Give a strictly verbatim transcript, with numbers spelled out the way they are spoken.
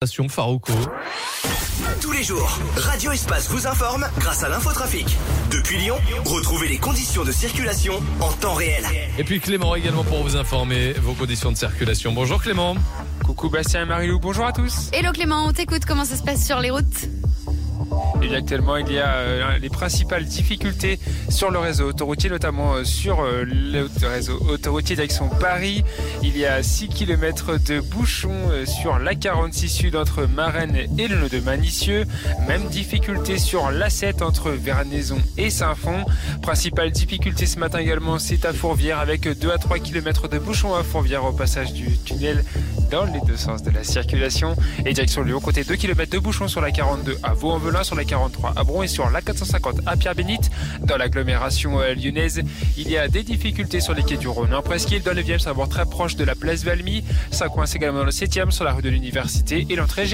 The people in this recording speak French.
Station Farouco. Tous les jours, Radio Espace vous informe grâce à l'infotrafic. Depuis Lyon, retrouvez les conditions de circulation en temps réel. Et puis Clément également pour vous informer vos conditions de circulation. Bonjour Clément. Coucou Bastien et Marilou, bonjour à tous. Hello Clément, on t'écoute, comment ça se passe sur les routes ? Et bien actuellement, il y a euh, les principales difficultés sur le réseau autoroutier, notamment euh, sur euh, le réseau autoroutier direction Paris. Il y a six kilomètres de bouchons euh, sur l'A quarante-six Sud entre Marennes et le nœud de Manicieux. Même difficulté sur l'A sept entre Vernaison et Saint-Fond. Principale difficulté ce matin également, c'est à Fourvière avec deux à trois kilomètres de bouchons à Fourvière au passage du tunnel dans les deux sens de la circulation. Et direction Lyon, côté deux kilomètres de bouchons sur la quarante-deux à Vaux-en-Velin, sur la quarante-trois à Bron et sur l'A quatre cent cinquante à Pierre-Bénite. Dans l'agglomération euh, lyonnaise, il y a des difficultés sur les quais du Rhône en Presqu'île, dans le neuvième, savoir très proche de la place Valmy. Ça coince également dans le septième sur la rue de l'Université et l'entrée